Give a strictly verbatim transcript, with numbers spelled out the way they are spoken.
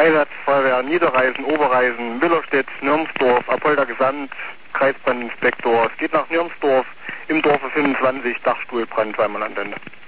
Einsatzfeuerwehr Niederreisen, Oberreisen, Müllerstedt, Nürmsdorf, Apolda Gesamt, Kreisbrandinspektor. Es geht nach Nürmsdorf, im Dorfe fünfundzwanzig, Dachstuhlbrand, zweimal Antenne.